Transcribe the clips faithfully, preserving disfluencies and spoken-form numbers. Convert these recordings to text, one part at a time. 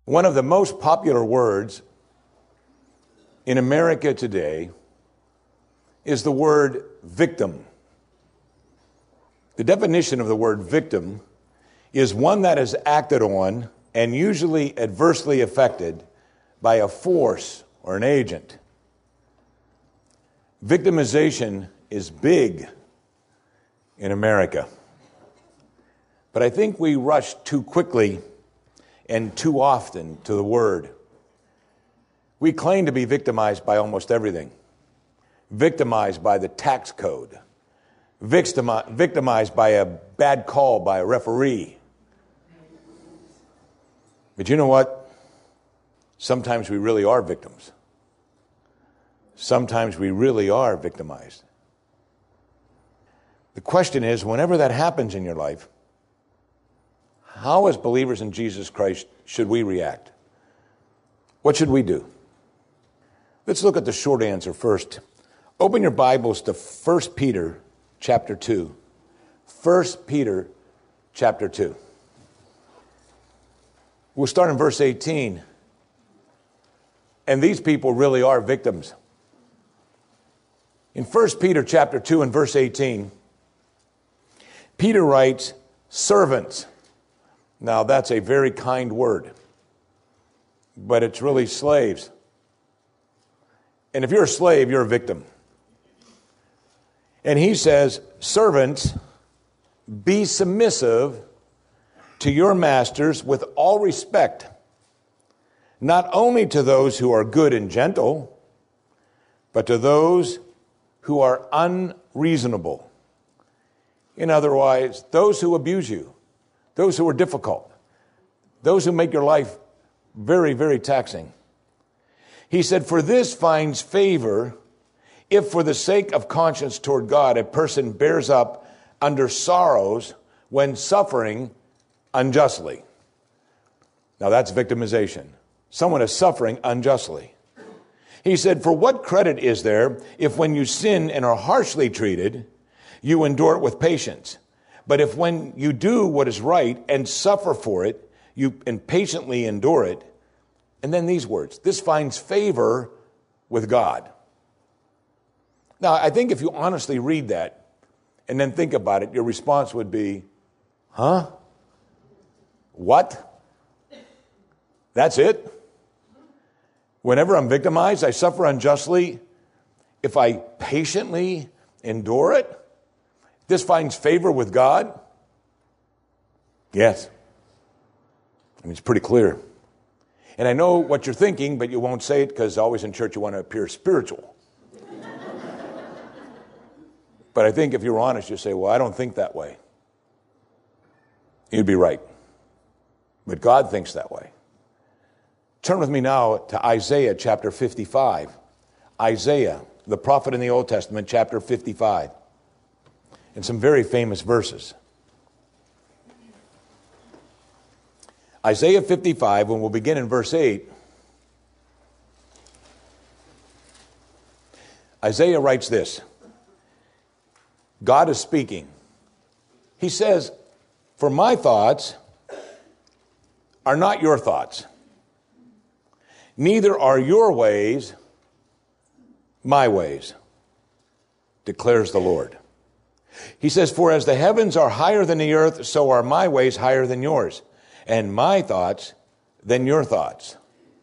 One of the most popular words in America today is the word victim. The definition of the word victim is one that is acted on and usually adversely affected by a force or an agent. Victimization is big in America. But I think we rush too quickly and too often to the word. We claim to be victimized by almost everything. Victimized by the tax code. Victimi- victimized by a bad call by a referee. But you know what? Sometimes we really are victims. Sometimes we really are victimized. The question is, whenever that happens in your life, how as believers in Jesus Christ should we react? What should we do? Let's look at the short answer first. Open your Bibles to First Peter chapter two. First Peter chapter two. We'll start in verse eighteen. And these people really are victims. In First Peter chapter two and verse eighteen, Peter writes, servants. Now that's a very kind word, but it's really slaves. And if you're a slave, you're a victim. And he says, servants, be submissive to your masters with all respect, not only to those who are good and gentle, but to those who are unreasonable. In other words, those who abuse you, those who are difficult, those who make your life very, very taxing. He said, for this finds favor if for the sake of conscience toward God, a person bears up under sorrows when suffering unjustly. Now that's victimization. Someone is suffering unjustly. He said, for what credit is there if when you sin and are harshly treated, you endure it with patience? But if when you do what is right and suffer for it, you and patiently endure it, and then these words, this finds favor with God. Now, I think if you honestly read that and then think about it, your response would be, huh? What? That's it? Whenever I'm victimized, I suffer unjustly. If I patiently endure it, this finds favor with God? Yes. I mean, it's pretty clear. And I know what you're thinking, but you won't say it because always in church you want to appear spiritual. But I think if you're honest, you say, well, I don't think that way. You'd be right. But God thinks that way. Turn with me now to Isaiah chapter fifty-five. Isaiah, the prophet in the Old Testament, chapter fifty-five. And some very famous verses. Isaiah fifty-five, and we'll begin in verse eight. Isaiah writes this. God is speaking. He says, for my thoughts are not your thoughts. Neither are your ways my ways, declares the Lord. He says, for as the heavens are higher than the earth, so are my ways higher than yours, and my thoughts than your thoughts.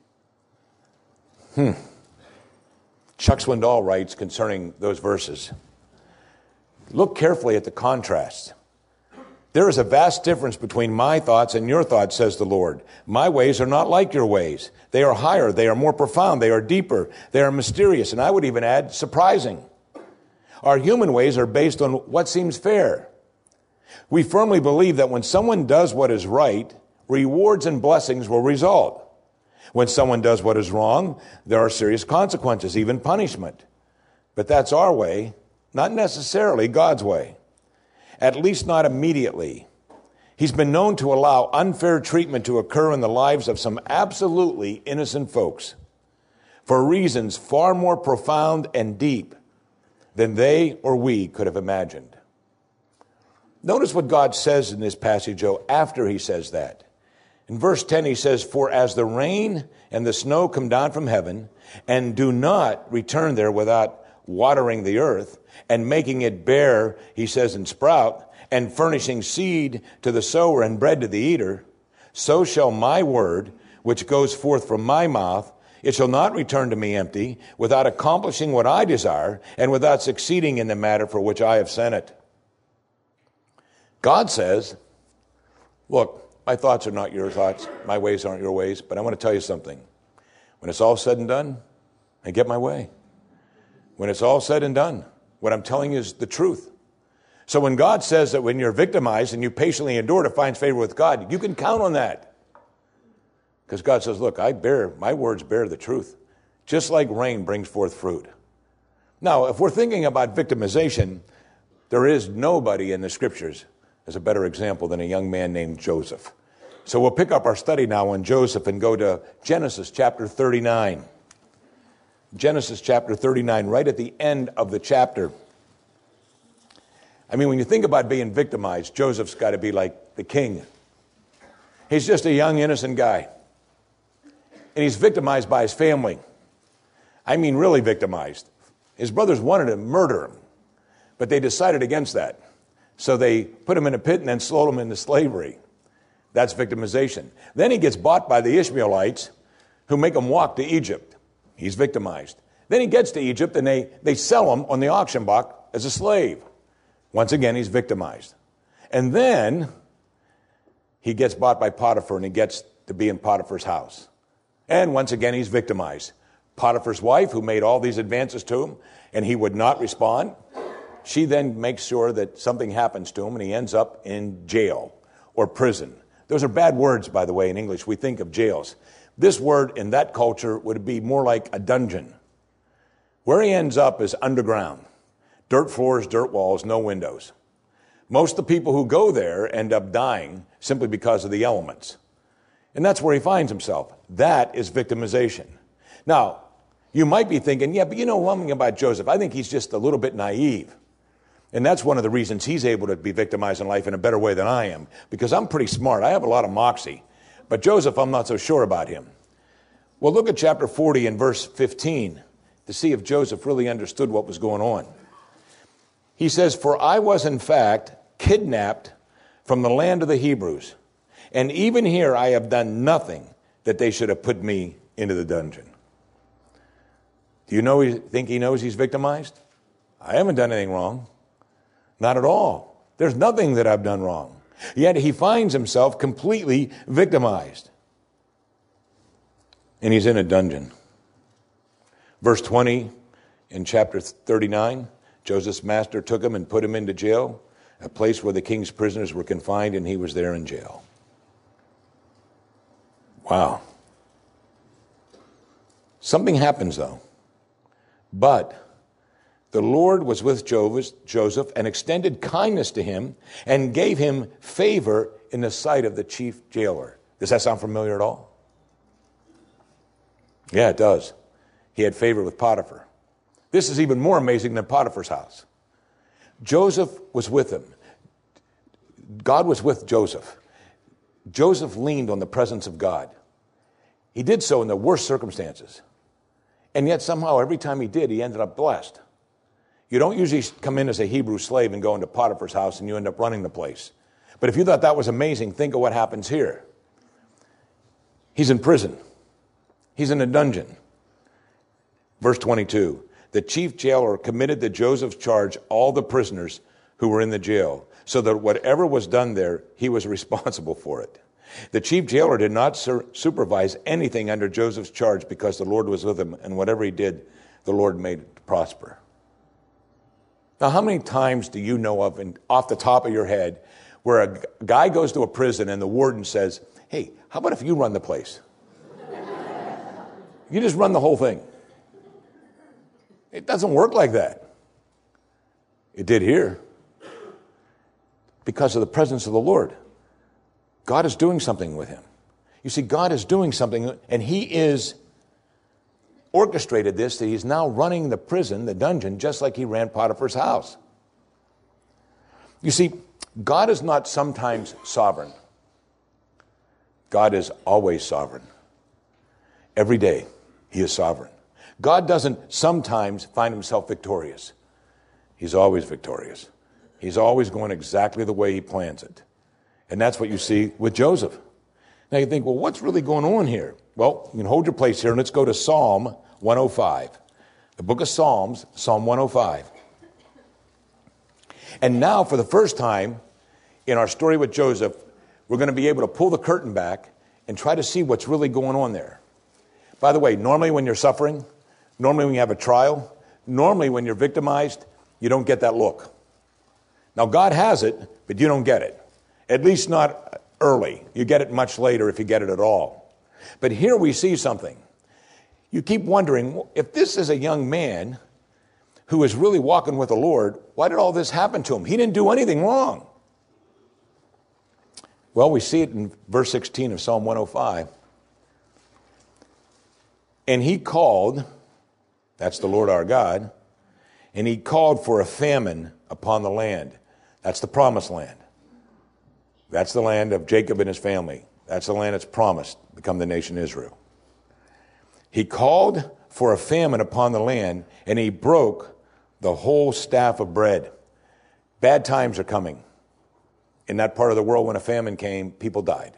Hmm. Chuck Swindoll writes concerning those verses, look carefully at the contrast. There is a vast difference between my thoughts and your thoughts, says the Lord. My ways are not like your ways. They are higher, they are more profound, they are deeper, they are mysterious, and I would even add surprising. Our human ways are based on what seems fair. We firmly believe that when someone does what is right, rewards and blessings will result. When someone does what is wrong, there are serious consequences, even punishment. But that's our way, not necessarily God's way. At least not immediately. He's been known to allow unfair treatment to occur in the lives of some absolutely innocent folks for reasons far more profound and deep than they or we could have imagined. Notice what God says in this passage, though, after he says that. In verse ten, he says, for as the rain and the snow come down from heaven and do not return there without watering the earth and making it bear, he says, and sprout, and furnishing seed to the sower and bread to the eater, so shall my word, which goes forth from my mouth, it shall not return to me empty, without accomplishing what I desire, and without succeeding in the matter for which I have sent it. God says, look, my thoughts are not your thoughts, my ways aren't your ways, but I want to tell you something. When it's all said and done, I get my way. When it's all said and done, what I'm telling you is the truth. So when God says that when you're victimized and you patiently endure to find favor with God, you can count on that. Because God says, look, I bear, my words bear the truth, just like rain brings forth fruit. Now, if we're thinking about victimization, there is nobody in the scriptures as a better example than a young man named Joseph. So we'll pick up our study now on Joseph and go to Genesis chapter thirty-nine. Genesis chapter thirty-nine, right at the end of the chapter. I mean, when you think about being victimized, Joseph's got to be like the king. He's just a young, innocent guy. And he's victimized by his family. I mean, really victimized. His brothers wanted to murder him, but they decided against that. So they put him in a pit and then sold him into slavery. That's victimization. Then he gets bought by the Ishmaelites, who make him walk to Egypt. He's victimized. Then he gets to Egypt and they, they sell him on the auction block as a slave. Once again, he's victimized. And then he gets bought by Potiphar and he gets to be in Potiphar's house. And once again, he's victimized. Potiphar's wife, who made all these advances to him, and he would not respond, she then makes sure that something happens to him and he ends up in jail or prison. Those are bad words, by the way, in English. We think of jails. This word in that culture would be more like a dungeon. Where he ends up is underground. Dirt floors, dirt walls, no windows. Most of the people who go there end up dying simply because of the elements. And that's where he finds himself. That is victimization. Now, you might be thinking, yeah, but you know one thing about Joseph, I think he's just a little bit naive. And that's one of the reasons he's able to be victimized in life in a better way than I am, because I'm pretty smart. I have a lot of moxie. But Joseph, I'm not so sure about him. Well, look at chapter forty and verse fifteen to see if Joseph really understood what was going on. He says, for I was in fact kidnapped from the land of the Hebrews, and even here I have done nothing that they should have put me into the dungeon. Do you know, he, think he knows he's victimized? I haven't done anything wrong. Not at all. There's nothing that I've done wrong. Yet he finds himself completely victimized. And he's in a dungeon. Verse twenty in chapter thirty-nine, Joseph's master took him and put him into jail, a place where the king's prisoners were confined, and he was there in jail. Wow. Something happens, though. But the Lord was with Joseph and extended kindness to him and gave him favor in the sight of the chief jailer. Does that sound familiar at all? Yeah, it does. He had favor with Potiphar. This is even more amazing than Potiphar's house. Joseph was with him. God was with Joseph. Joseph leaned on the presence of God. He did so in the worst circumstances. And yet somehow every time he did, he ended up blessed. You don't usually come in as a Hebrew slave and go into Potiphar's house and you end up running the place. But if you thought that was amazing, think of what happens here. He's in prison. He's in a dungeon. Verse twenty-two, the chief jailer committed to Joseph's charge all the prisoners who were in the jail, so that whatever was done there, he was responsible for it. The chief jailer did not sur- supervise anything under Joseph's charge because the Lord was with him, and whatever he did, the Lord made it to prosper. Now, how many times do you know of, in, off the top of your head, where a g- guy goes to a prison and the warden says, hey, how about if you run the place? You just run the whole thing. It doesn't work like that. It did here. Because of the presence of the Lord. God is doing something with him. You see, God is doing something, and he is orchestrated this, that he's now running the prison, the dungeon, just like he ran Potiphar's house. You see, God is not sometimes sovereign. God is always sovereign. Every day, he is sovereign. God doesn't sometimes find himself victorious. He's always victorious. He's always going exactly the way he plans it. And that's what you see with Joseph. Now you think, well, what's really going on here? Well, you can hold your place here and let's go to Psalm one oh five. The book of Psalms, Psalm one oh five. And now, for the first time in our story with Joseph, we're going to be able to pull the curtain back and try to see what's really going on there. By the way, normally when you're suffering, normally when you have a trial, normally when you're victimized, you don't get that look. Now, God has it, but you don't get it. At least not early. You get it much later if you get it at all. But here we see something. You keep wondering, if this is a young man who is really walking with the Lord, why did all this happen to him? He didn't do anything wrong. Well, we see it in verse sixteen of Psalm one oh five. And he called, that's the Lord our God, and he called for a famine upon the land. That's the promised land. That's the land of Jacob and his family. That's the land that's promised to become the nation Israel. He called for a famine upon the land, and he broke the whole staff of bread. Bad times are coming. In that part of the world, when a famine came, people died.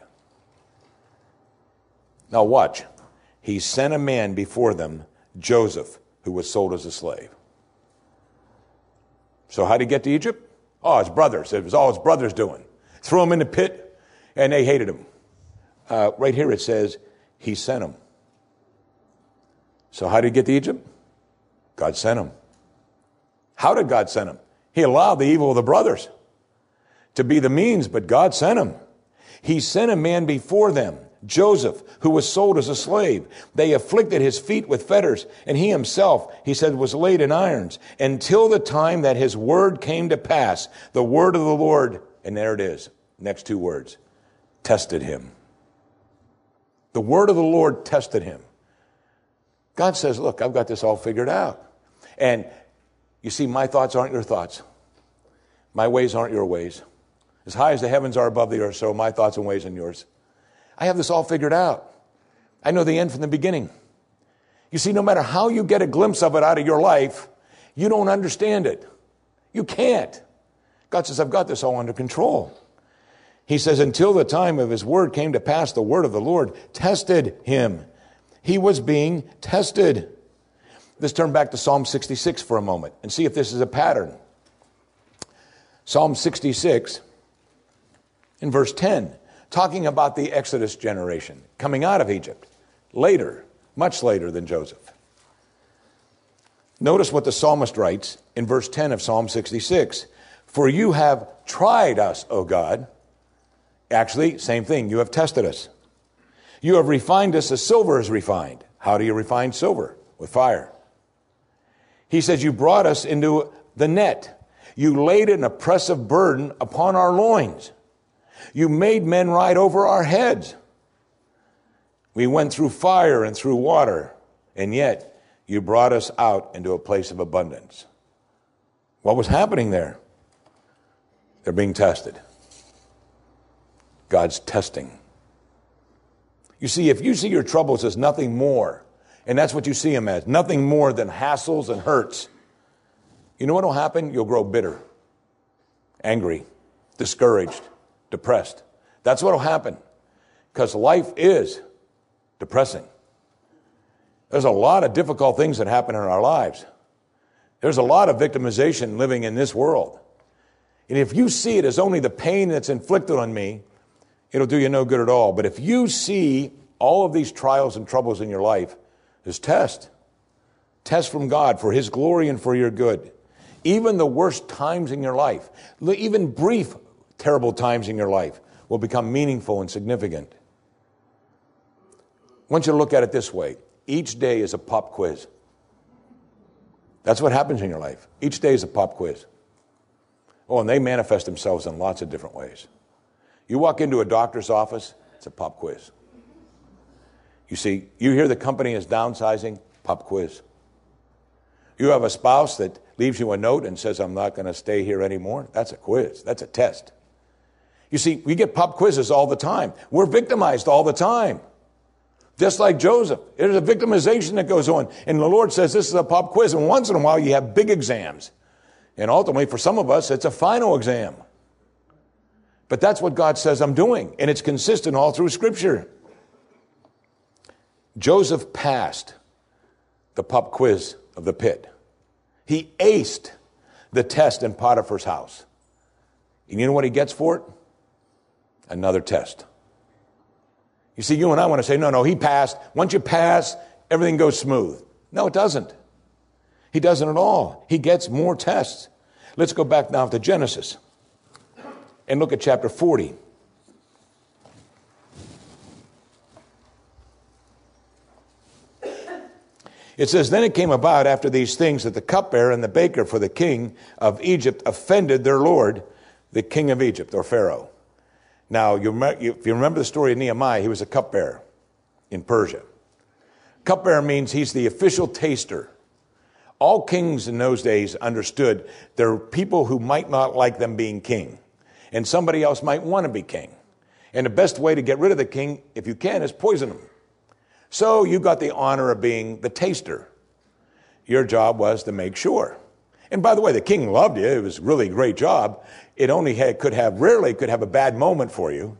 Now watch. He sent a man before them, Joseph, who was sold as a slave. So how did he get to Egypt? Oh, his brothers. It was all his brothers doing. Threw him in the pit, and they hated him. Uh, right here it says, he sent him. So how did he get to Egypt? God sent him. How did God send him? He allowed the evil of the brothers to be the means, but God sent him. He sent a man before them, Joseph, who was sold as a slave. They afflicted his feet with fetters, and he himself, he said, was laid in irons, until the time that his word came to pass. The word of the Lord, and there it is, next two words, tested him. The word of the Lord tested him. God says, look, I've got this all figured out. And you see, my thoughts aren't your thoughts. My ways aren't your ways. As high as the heavens are above the earth, so my thoughts and ways and yours. I have this all figured out. I know the end from the beginning. You see, no matter how you get a glimpse of it out of your life, you don't understand it. You can't. God says, I've got this all under control. He says, until the time of his word came to pass, the word of the Lord tested him. He was being tested. Let's turn back to Psalm sixty-six for a moment and see if this is a pattern. Psalm sixty-six in verse ten, talking about the Exodus generation coming out of Egypt, later, much later than Joseph. Notice what the psalmist writes in verse ten of Psalm sixty-six. For you have tried us, O God. Actually, same thing, you have tested us. You have refined us as silver is refined. How do you refine silver? With fire. He says, you brought us into the net. You laid an oppressive burden upon our loins. You made men ride over our heads. We went through fire and through water, and yet you brought us out into a place of abundance. What was happening there? They're being tested. God's testing. You see, if you see your troubles as nothing more, and that's what you see them as, nothing more than hassles and hurts, you know what will happen? You'll grow bitter, angry, discouraged, depressed. That's what will happen, because life is depressing. There's a lot of difficult things that happen in our lives. There's a lot of victimization living in this world. And if you see it as only the pain that's inflicted on me, it'll do you no good at all. But if you see all of these trials and troubles in your life as test, test from God for his glory and for your good, even the worst times in your life, even brief, terrible times in your life will become meaningful and significant. I want you to look at it this way. Each day is a pop quiz. That's what happens in your life. Each day is a pop quiz. Oh, and they manifest themselves in lots of different ways. You walk into a doctor's office, it's a pop quiz. You see, you hear the company is downsizing, pop quiz. You have a spouse that leaves you a note and says, I'm not going to stay here anymore. That's a quiz. That's a test. You see, we get pop quizzes all the time. We're victimized all the time. Just like Joseph. There's a victimization that goes on. And the Lord says this is a pop quiz. And once in a while you have big exams. And ultimately, for some of us, it's a final exam. But that's what God says I'm doing. And it's consistent all through Scripture. Joseph passed the pop quiz of the pit. He aced the test in Potiphar's house. And you know what he gets for it? Another test. You see, you and I want to say, no, no, he passed. Once you pass, everything goes smooth. No, it doesn't. He doesn't at all. He gets more tests. Let's go back now to Genesis and look at chapter forty. It says, then it came about after these things that the cupbearer and the baker for the king of Egypt offended their lord, the king of Egypt, or Pharaoh. Now, you remember, if you remember the story of Nehemiah, he was a cupbearer in Persia. Cupbearer means he's the official taster. All kings in those days understood there are people who might not like them being king, and somebody else might want to be king. And the best way to get rid of the king, if you can, is poison him. So you got the honor of being the taster. Your job was to make sure. And by the way, the king loved you. It was really a great job. It only had, could have, rarely could have a bad moment for you.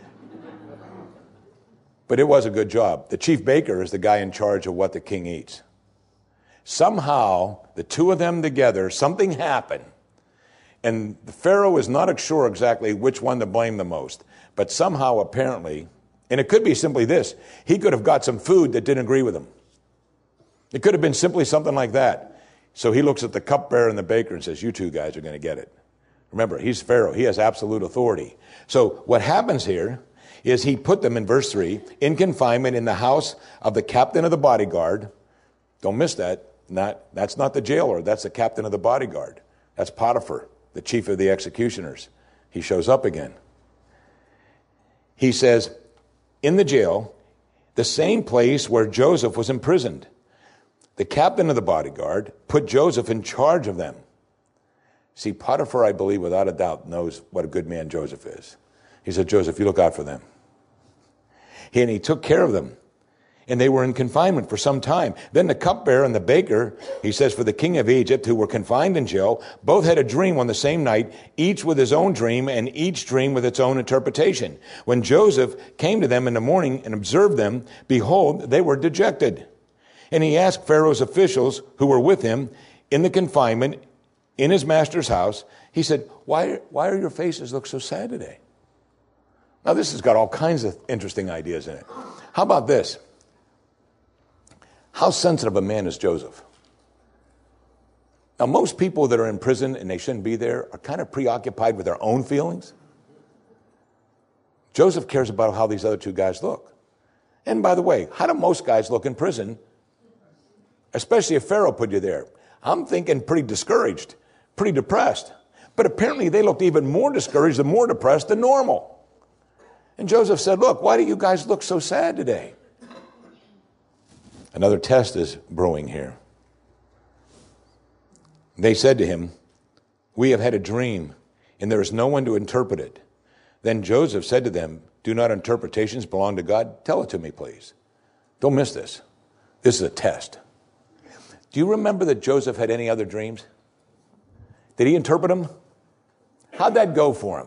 But it was a good job. The chief baker is the guy in charge of what the king eats. Somehow, the two of them together, something happened. And the Pharaoh is not sure exactly which one to blame the most. But somehow, apparently, and it could be simply this, he could have got some food that didn't agree with him. It could have been simply something like that. So he looks at the cupbearer and the baker and says, you two guys are going to get it. Remember, he's Pharaoh. He has absolute authority. So what happens here is he put them in verse three, in confinement in the house of the captain of the bodyguard. Don't miss that. Not, that's not the jailer. That's the captain of the bodyguard. That's Potiphar, the chief of the executioners. He shows up again. He says, in the jail, the same place where Joseph was imprisoned. The captain of the bodyguard put Joseph in charge of them. See, Potiphar, I believe, without a doubt, knows what a good man Joseph is. He said, Joseph, you look out for them. And he took care of them. And they were in confinement for some time. Then the cupbearer and the baker, he says, for the king of Egypt, who were confined in jail, both had a dream on the same night, each with his own dream, and each dream with its own interpretation. When Joseph came to them in the morning and observed them, behold, they were dejected. And he asked Pharaoh's officials who were with him in the confinement in his master's house, he said, why, why are your faces look so sad today? Now, this has got all kinds of interesting ideas in it. How about this? How sensitive a man is Joseph? Now, most people that are in prison and they shouldn't be there are kind of preoccupied with their own feelings. Joseph cares about how these other two guys look. And by the way, how do most guys look in prison? Especially if Pharaoh put you there. I'm thinking pretty discouraged, pretty depressed. But apparently they looked even more discouraged and more depressed than normal. And Joseph said, look, why do you guys look so sad today? Another test is brewing here. They said to him, we have had a dream, and there is no one to interpret it. Then Joseph said to them, do not interpretations belong to God? Tell it to me, please. Don't miss this. This is a test. Do you remember that Joseph had any other dreams? Did he interpret them? How'd that go for him?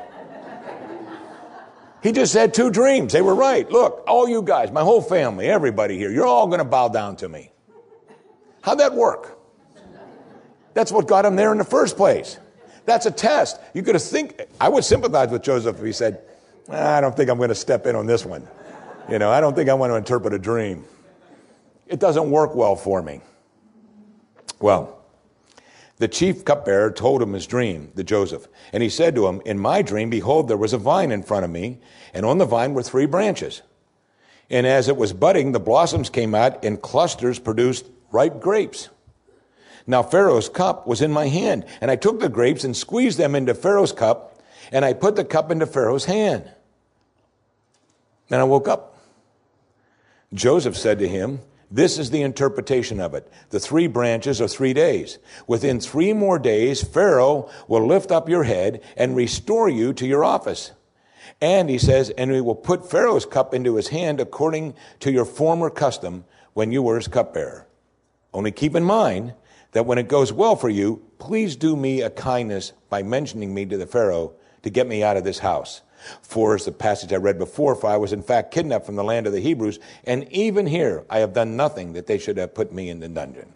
He just had two dreams. They were right. Look, all you guys, my whole family, everybody here, you're all going to bow down to me. How'd that work? That's what got him there in the first place. That's a test. You could have think, I would sympathize with Joseph if he said, I don't think I'm going to step in on this one. You know, I don't think I want to interpret a dream. It doesn't work well for me. Well, the chief cupbearer told him his dream, the Joseph. And he said to him, in my dream, behold, there was a vine in front of me, and on the vine were three branches. And as it was budding, the blossoms came out, and clusters produced ripe grapes. Now Pharaoh's cup was in my hand, and I took the grapes and squeezed them into Pharaoh's cup, and I put the cup into Pharaoh's hand. Then I woke up. Joseph said to him, This is the interpretation of it. The three branches are three days. Within three more days, Pharaoh will lift up your head and restore you to your office. And he says, and we will put Pharaoh's cup into his hand according to your former custom when you were his cupbearer. Only keep in mind that when it goes well for you, please do me a kindness by mentioning me to the Pharaoh to get me out of this house. For, as the passage I read before, for I was in fact kidnapped from the land of the Hebrews, and even here I have done nothing that they should have put me in the dungeon.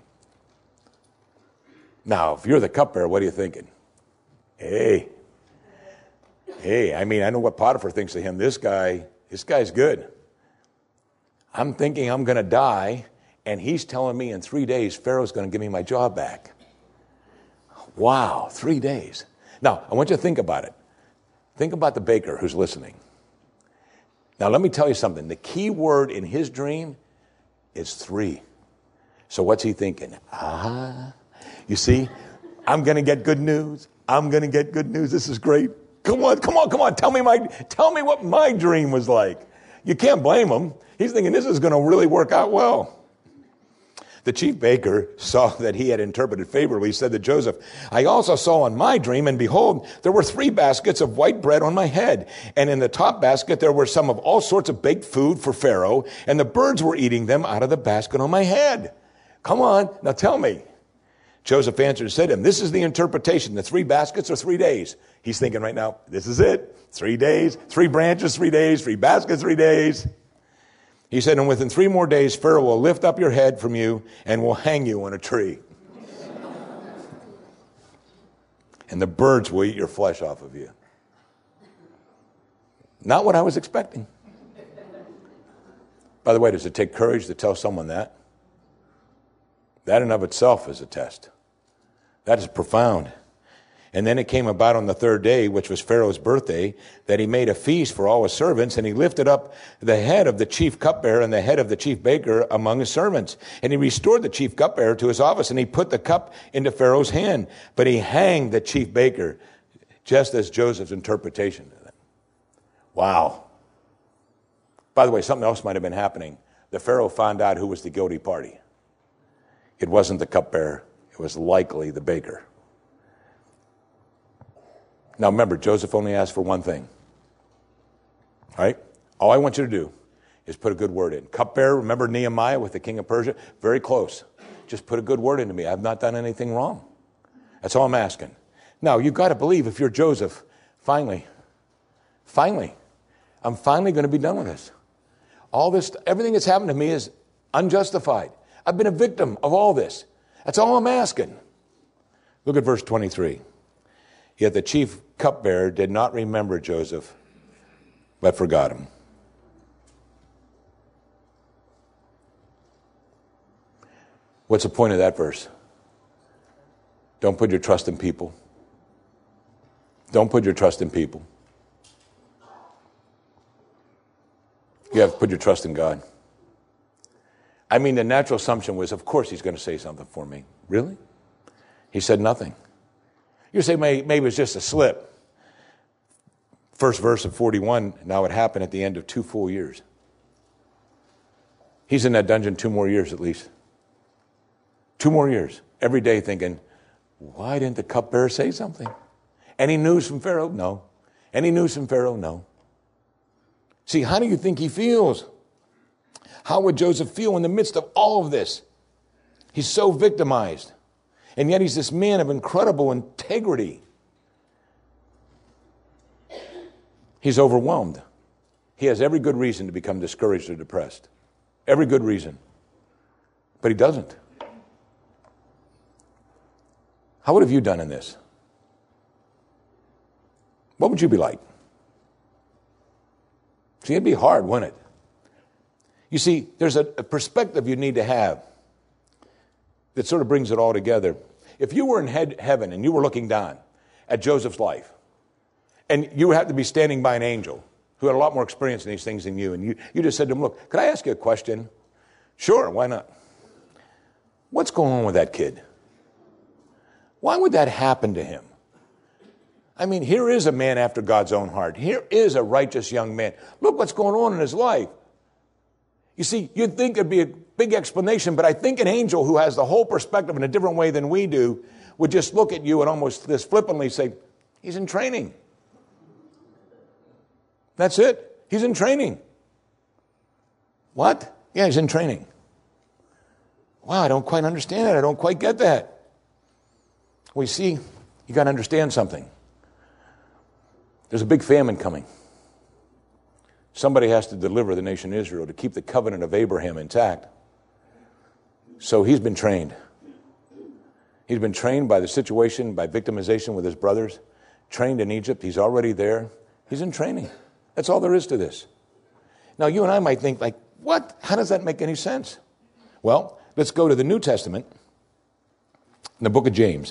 Now, if you're the cupbearer, what are you thinking? Hey, hey, I mean, I know what Potiphar thinks of him. This guy, this guy's good. I'm thinking I'm going to die, and he's telling me in three days Pharaoh's going to give me my job back. Wow, three days. Now, I want you to think about it. Think about the baker who's listening. Now, let me tell you something. The key word in his dream is three. So what's he thinking? Ah, you see, I'm going to get good news. I'm going to get good news. This is great. Come on, come on, come on. Tell me my, tell me what my dream was like. You can't blame him. He's thinking this is going to really work out well. The chief baker saw that he had interpreted favorably. He said to Joseph, I also saw in my dream, and behold, there were three baskets of white bread on my head. And in the top basket, there were some of all sorts of baked food for Pharaoh, and the birds were eating them out of the basket on my head. Come on, now tell me. Joseph answered and said to him, this is the interpretation. The three baskets are three days. He's thinking right now, this is it. Three days, three branches, three days, three baskets, three days. He said, and within three more days, Pharaoh will lift up your head from you and will hang you on a tree. And the birds will eat your flesh off of you. Not what I was expecting. By the way, does it take courage to tell someone that? That in of itself is a test. That is profound. And then it came about on the third day, which was Pharaoh's birthday, that he made a feast for all his servants, and he lifted up the head of the chief cupbearer and the head of the chief baker among his servants. And he restored the chief cupbearer to his office, and he put the cup into Pharaoh's hand. But he hanged the chief baker, just as Joseph's interpretation of it. Wow. By the way, something else might have been happening. The Pharaoh found out who was the guilty party. It wasn't the cupbearer. It was likely the baker. Now remember, Joseph only asked for one thing. All right? All I want you to do is put a good word in. Cupbearer, remember Nehemiah with the king of Persia? Very close. Just put a good word into me. I've not done anything wrong. That's all I'm asking. Now, you've got to believe if you're Joseph, finally, finally, I'm finally going to be done with this. All this, everything that's happened to me is unjustified. I've been a victim of all this. That's all I'm asking. Look at verse twenty-three. Yet the chief cupbearer did not remember Joseph, but forgot him. What's the point of that verse? Don't put your trust in people. Don't put your trust in people. You have to put your trust in God. I mean, the natural assumption was, of course he's going to say something for me. Really? He said nothing. You say maybe it was just a slip. First verse of forty-one, now it happened at the end of two full years. He's in that dungeon two more years at least. Two more years. Every day thinking, why didn't the cupbearer say something? Any news from Pharaoh? No. Any news from Pharaoh? No. See, how do you think he feels? How would Joseph feel in the midst of all of this? He's so victimized. And yet he's this man of incredible integrity. He's overwhelmed. He has every good reason to become discouraged or depressed. Every good reason. But he doesn't. How would have you done in this? What would you be like? See, it'd be hard, wouldn't it? You see, there's a, a perspective you need to have that sort of brings it all together. If you were in head, heaven and you were looking down at Joseph's life, and you had to be standing by an angel who had a lot more experience in these things than you, and you, you just said to him, look, could I ask you a question? Sure, why not? What's going on with that kid? Why would that happen to him? I mean, here is a man after God's own heart. Here is a righteous young man. Look what's going on in his life. You see, you'd think it'd be a big explanation, but I think an angel who has the whole perspective in a different way than we do would just look at you and almost this flippantly say, he's in training. That's it. He's in training. What? Yeah, he's in training. Wow, I don't quite understand it. I don't quite get that. Well, you see, you got to understand something. There's a big famine coming. Somebody has to deliver the nation of Israel to keep the covenant of Abraham intact. So he's been trained. He's been trained by the situation, by victimization with his brothers, trained in Egypt. He's already there. He's in training. That's all there is to this. Now, you and I might think, like, what? How does that make any sense? Well, let's go to the New Testament, in the book of James.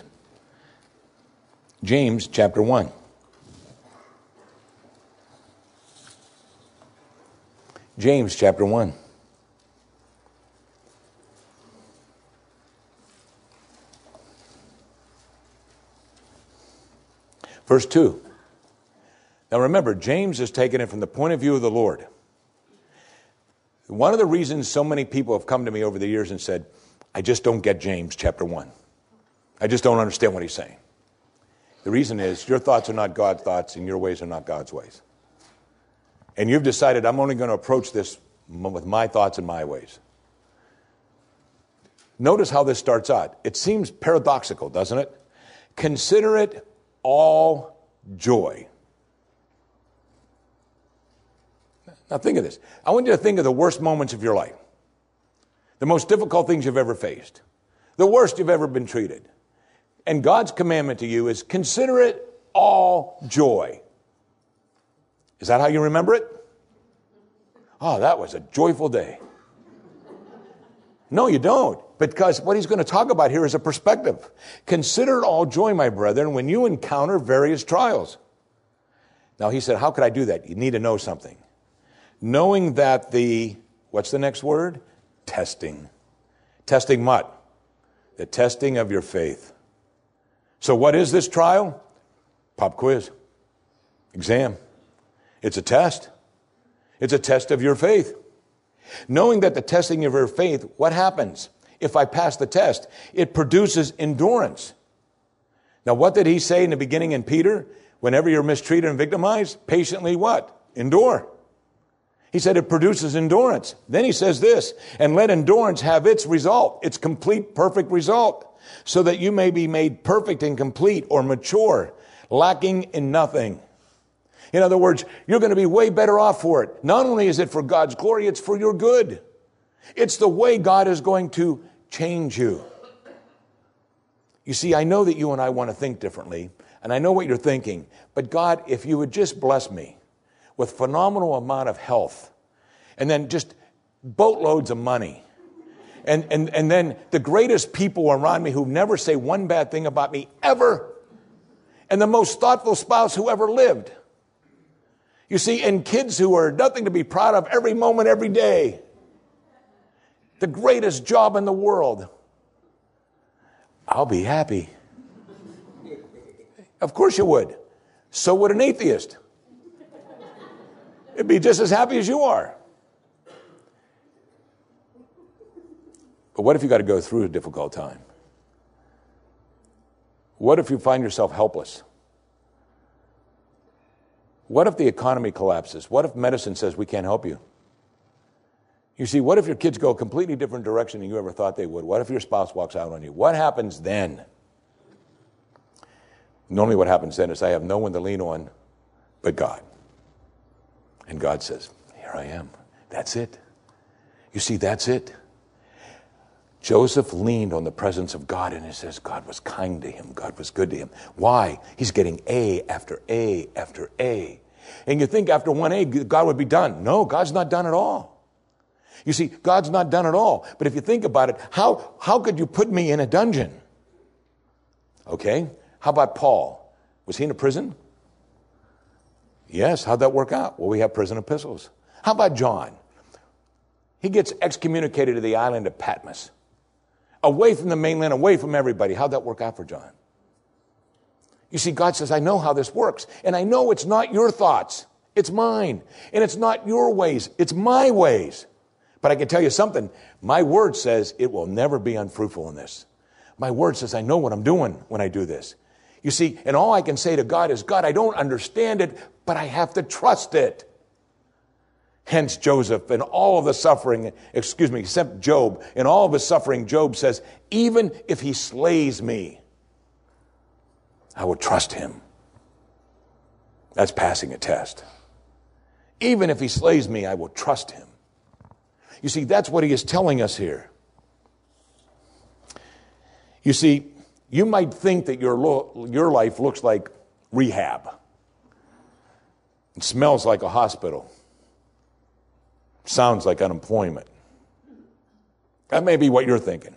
James chapter one. James chapter one. Verse two. Now remember, James is taking it from the point of view of the Lord. One of the reasons so many people have come to me over the years and said, I just don't get James chapter one. I just don't understand what he's saying. The reason is your thoughts are not God's thoughts and your ways are not God's ways. And you've decided, I'm only going to approach this with my thoughts and my ways. Notice how this starts out. It seems paradoxical, doesn't it? Consider it all joy. Now think of this. I want you to think of the worst moments of your life. The most difficult things you've ever faced. The worst you've ever been treated. And God's commandment to you is consider it all joy. Is that how you remember it? Oh, that was a joyful day. No, you don't. Because what he's going to talk about here is a perspective. Consider it all joy, my brethren, when you encounter various trials. Now, he said, how could I do that? You need to know something. Knowing that the, what's the next word? Testing. Testing what? The testing of your faith. So what is this trial? Pop quiz. Exam. It's a test. It's a test of your faith. Knowing that the testing of your faith, what happens? If I pass the test, it produces endurance. Now, what did he say in the beginning in Peter? Whenever you're mistreated and victimized, patiently what? Endure. He said it produces endurance. Then he says this, and let endurance have its result, its complete, perfect result, so that you may be made perfect and complete or mature, lacking in nothing. In other words, you're going to be way better off for it. Not only is it for God's glory, it's for your good. It's the way God is going to change you. You see, I know that you and I want to think differently, and I know what you're thinking, but God, if you would just bless me with phenomenal amount of health, and then just boatloads of money, and, and, and then the greatest people around me who never say one bad thing about me ever, and the most thoughtful spouse who ever lived. You see, and kids who are nothing to be proud of every moment, every day. The greatest job in the world. I'll be happy. Of course you would. So would an atheist. It'd be just as happy as you are. But what if you got to go through a difficult time? What if you find yourself helpless? What if the economy collapses? What if medicine says we can't help you? You see, what if your kids go a completely different direction than you ever thought they would? What if your spouse walks out on you? What happens then? Normally what happens then is I have no one to lean on but God. And God says, here I am. That's it. You see, that's it. Joseph leaned on the presence of God, and it says God was kind to him. God was good to him. Why? He's getting A after A after A. And you think after one A, God would be done. No, God's not done at all. You see, God's not done at all. But if you think about it, how, how could you put me in a dungeon? Okay. How about Paul? Was he in a prison? Yes. How'd that work out? Well, we have prison epistles. How about John? He gets excommunicated to the island of Patmos. Away from the mainland, away from everybody. How'd that work out for John? You see, God says, I know how this works. And I know it's not your thoughts. It's mine. And it's not your ways. It's my ways. But I can tell you something. My word says it will never be unfruitful in this. My word says I know what I'm doing when I do this. You see, and all I can say to God is, God, I don't understand it, but I have to trust it. Hence Joseph and all of the suffering, excuse me, except Job, in all of his suffering, Job says, even if he slays me, I will trust him. That's passing a test. Even if he slays me, I will trust him. You see, that's what he is telling us here. You see, you might think that your, lo- your life looks like rehab. It smells like a hospital. Sounds like unemployment. That may be what you're thinking.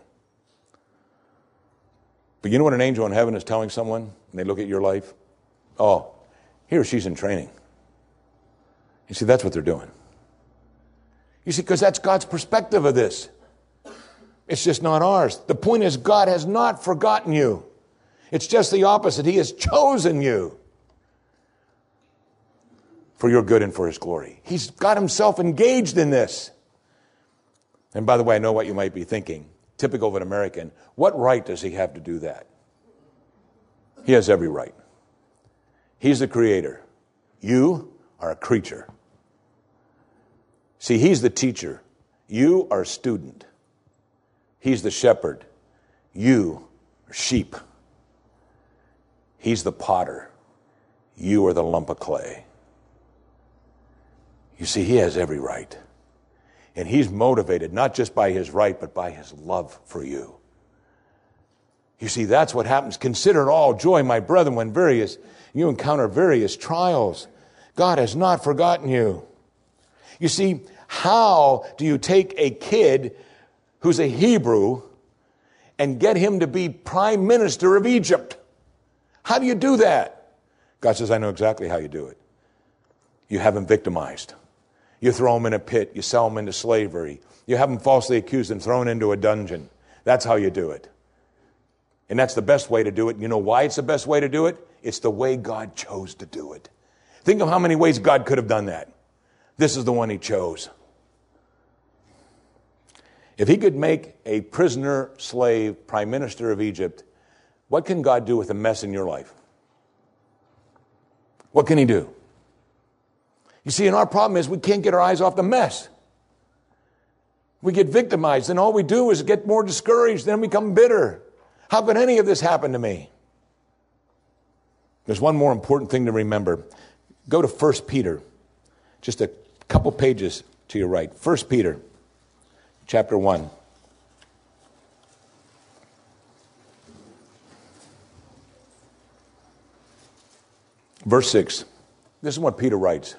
But you know what an angel in heaven is telling someone when they look at your life? Oh, he or she's in training. You see, that's what they're doing. You see, because that's God's perspective of this. It's just not ours. The point is, God has not forgotten you. It's just the opposite. He has chosen you for your good and for his glory. He's got himself engaged in this. And by the way, I know what you might be thinking. Typical of an American. What right does he have to do that? He has every right. He's the creator. You are a creature. See, he's the teacher. You are a student. He's the shepherd. You are sheep. He's the potter. You are the lump of clay. You see, he has every right. And he's motivated not just by his right, but by his love for you. You see, that's what happens. Consider it all joy, my brethren, when various you encounter various trials. God has not forgotten you. You see, how do you take a kid who's a Hebrew and get him to be prime minister of Egypt? How do you do that? God says, I know exactly how you do it. You have him victimized. You throw him in a pit. You sell him into slavery. You have him falsely accused and thrown into a dungeon. That's how you do it. And that's the best way to do it. You know why it's the best way to do it? It's the way God chose to do it. Think of how many ways God could have done that. This is the one he chose. If he could make a prisoner, slave, prime minister of Egypt, what can God do with a mess in your life? What can he do? You see, and our problem is we can't get our eyes off the mess. We get victimized, and all we do is get more discouraged, then become bitter. How could any of this happen to me? There's one more important thing to remember. Go to First Peter, just a couple pages to your right. First Peter, chapter one. Verse six. This is what Peter writes.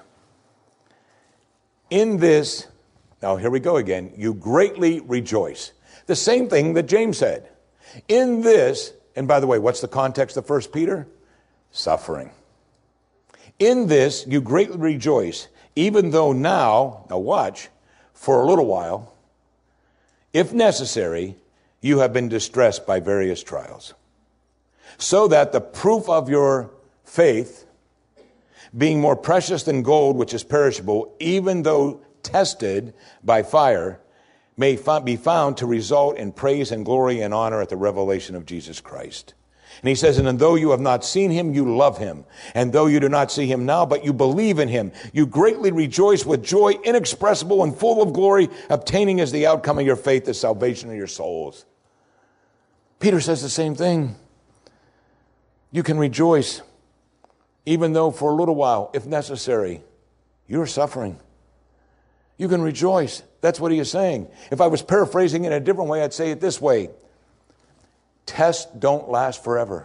In this, now here we go again, you greatly rejoice. The same thing that James said. In this, and by the way, what's the context of First Peter? Suffering. In this you greatly rejoice, even though now, now watch, for a little while, if necessary, you have been distressed by various trials, so that the proof of your faith, being more precious than gold, which is perishable, even though tested by fire, may be found to result in praise and glory and honor at the revelation of Jesus Christ. And he says, and though you have not seen him, you love him. And though you do not see him now, but you believe in him, you greatly rejoice with joy inexpressible and full of glory, obtaining as the outcome of your faith the salvation of your souls. Peter says the same thing. You can rejoice, even though for a little while, if necessary, you're suffering. You can rejoice. That's what he is saying. If I was paraphrasing in a different way, I'd say it this way. Tests don't last forever,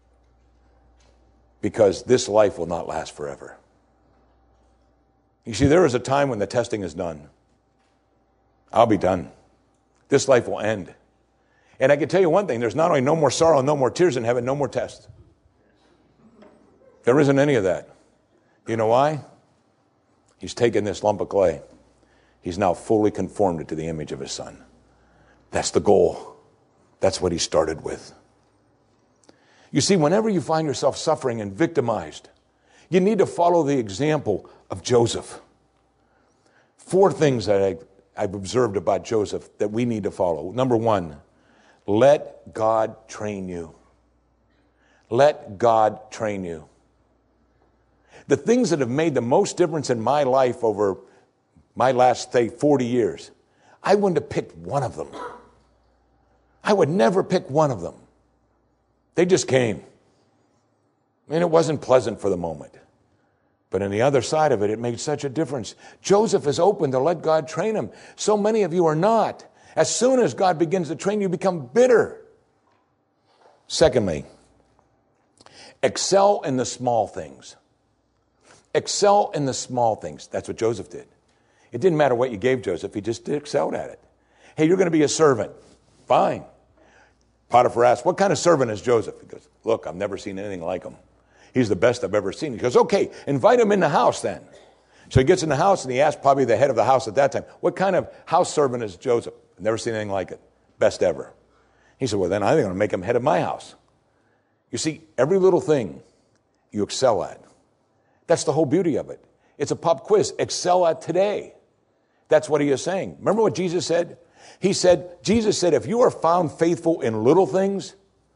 because this life will not last forever. You see, there is a time when the testing is done. I'll be done. This life will end. And I can tell you one thing, there's not only no more sorrow, no more tears in heaven, no more tests. There isn't any of that. You know why? He's taken this lump of clay. He's now fully conformed it to the image of his Son. That's the goal. That's what he started with. You see, whenever you find yourself suffering and victimized, you need to follow the example of Joseph. Four things that I, I've observed about Joseph that we need to follow. Number one, let God train you. Let God train you. The things that have made the most difference in my life over my last, say, forty years, I wouldn't have picked one of them. I would never pick one of them. They just came. And it wasn't pleasant for the moment. But on the other side of it, it made such a difference. Joseph is open to let God train him. So many of you are not. As soon as God begins to train you, you become bitter. Secondly, excel in the small things. Excel in the small things. That's what Joseph did. It didn't matter what you gave Joseph. He just excelled at it. Hey, you're going to be a servant. Fine. Potiphar asked, what kind of servant is Joseph? He goes, look, I've never seen anything like him. He's the best I've ever seen. He goes, okay, invite him in the house then. So he gets in the house and he asks probably the head of the house at that time, what kind of house servant is Joseph? I've never seen anything like it. Best ever. He said, well, then I think I'm going to make him head of my house. You see, every little thing you excel at. That's the whole beauty of it. It's a pop quiz. Excel at today. That's what he is saying. Remember what Jesus said? He said, Jesus said, if you are found faithful in little things,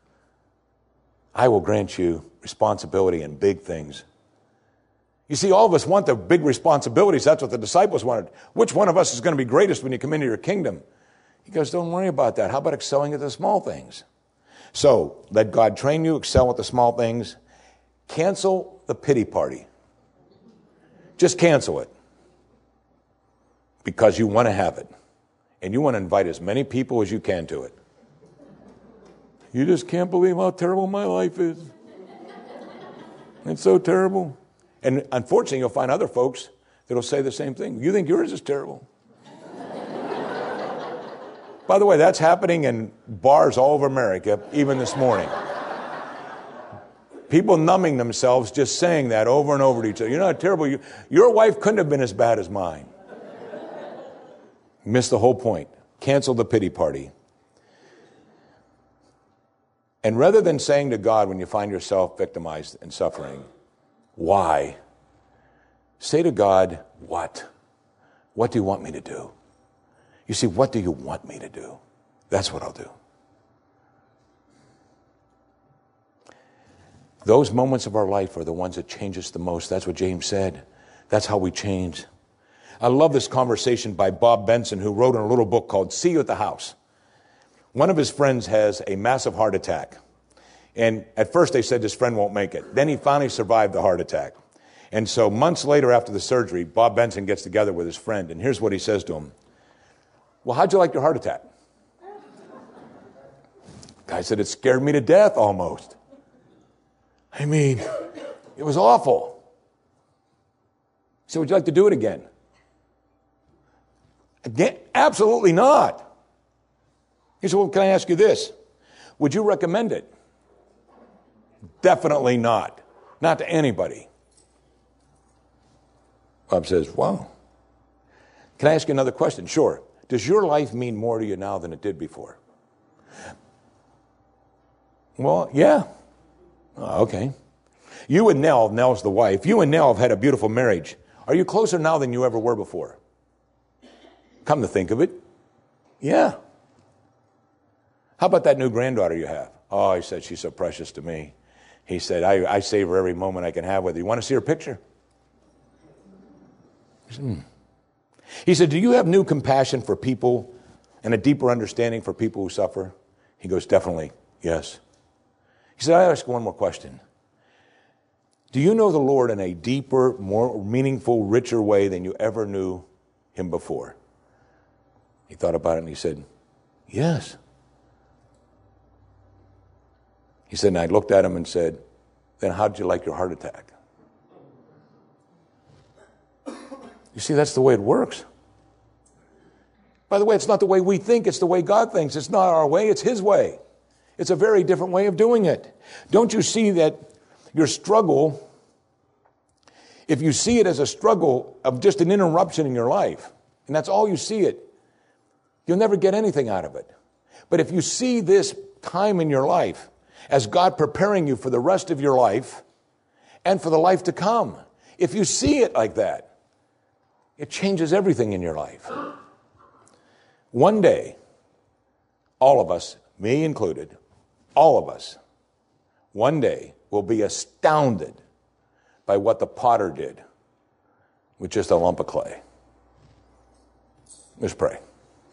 I will grant you responsibility in big things. You see, all of us want the big responsibilities. That's what the disciples wanted. Which one of us is going to be greatest when you come into your kingdom? He goes, don't worry about that. How about excelling at the small things? So, let God train you, excel at the small things. Cancel the pity party. Just cancel it. Because you want to have it. And you want to invite as many people as you can to it. You just can't believe how terrible my life is. It's so terrible. And unfortunately, you'll find other folks that will say the same thing. You think yours is terrible. By the way, that's happening in bars all over America, even this morning. People numbing themselves just saying that over and over to each other. You're not terrible. You, your wife couldn't have been as bad as mine. Missed the whole point. Cancel the pity party. And rather than saying to God when you find yourself victimized and suffering, why? Say to God, what? What do you want me to do? You see, what do you want me to do? That's what I'll do. Those moments of our life are the ones that change us the most. That's what James said. That's how we change. I love this conversation by Bob Benson, who wrote in a little book called See You at the House. One of his friends has a massive heart attack. And at first they said his friend won't make it. Then he finally survived the heart attack. And so months later after the surgery, Bob Benson gets together with his friend. And here's what he says to him. Well, how'd you like your heart attack? The guy said, it scared me to death almost. I mean, it was awful. He said, would you like to do it again? Again? Absolutely not. He said, well, can I ask you this? Would you recommend it? Definitely not. Not to anybody. Bob says, wow. Can I ask you another question? Sure. Does your life mean more to you now than it did before? Well, yeah. Oh, okay. You and Nell, Nell's the wife, you and Nell have had a beautiful marriage. Are you closer now than you ever were before? Come to think of it, yeah. How about that new granddaughter you have? Oh, he said, she's so precious to me. He said, I, I save her every moment I can have with her. You want to see her picture? He said, hmm. He said, do you have new compassion for people and a deeper understanding for people who suffer? He goes, definitely, yes. He said, I ask one more question. Do you know the Lord in a deeper, more meaningful, richer way than you ever knew him before? He thought about it and he said, yes. He said, and I looked at him and said, then how'd you like your heart attack? You see, that's the way it works. By the way, it's not the way we think, it's the way God thinks. It's not our way, it's his way. It's a very different way of doing it. Don't you see that your struggle, if you see it as a struggle of just an interruption in your life, and that's all you see it, you'll never get anything out of it. But if you see this time in your life as God preparing you for the rest of your life and for the life to come, if you see it like that, it changes everything in your life. One day, all of us, me included, all of us, one day will be astounded by what the potter did with just a lump of clay. Let's pray.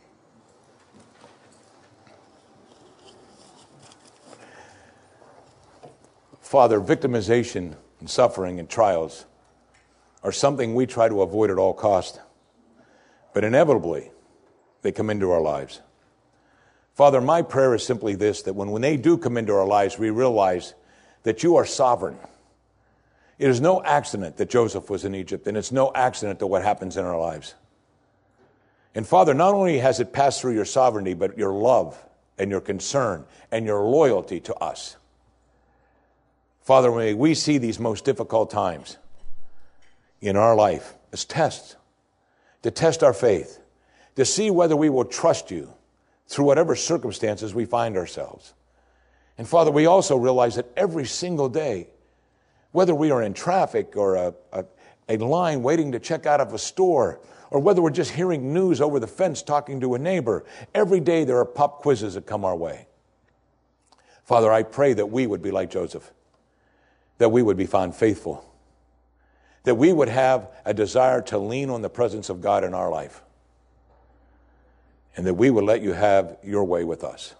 Father, victimization and suffering and trials are something we try to avoid at all costs, but inevitably they come into our lives. Father, my prayer is simply this, that when, when they do come into our lives, we realize that you are sovereign. It is no accident that Joseph was in Egypt, and it's no accident to what happens in our lives. And Father, not only has it passed through your sovereignty, but your love and your concern and your loyalty to us. Father, may we see these most difficult times in our life as tests, to test our faith, to see whether we will trust you through whatever circumstances we find ourselves. And Father, we also realize that every single day, whether we are in traffic or a, a, a line waiting to check out of a store, or whether we're just hearing news over the fence talking to a neighbor, every day there are pop quizzes that come our way. Father, I pray that we would be like Joseph, that we would be found faithful, that we would have a desire to lean on the presence of God in our life, and that we would let you have your way with us.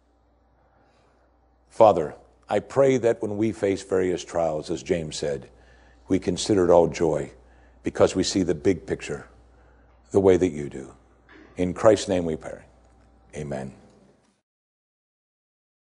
Father, I pray that when we face various trials, as James said, we consider it all joy because we see the big picture the way that you do. In Christ's name we pray. Amen.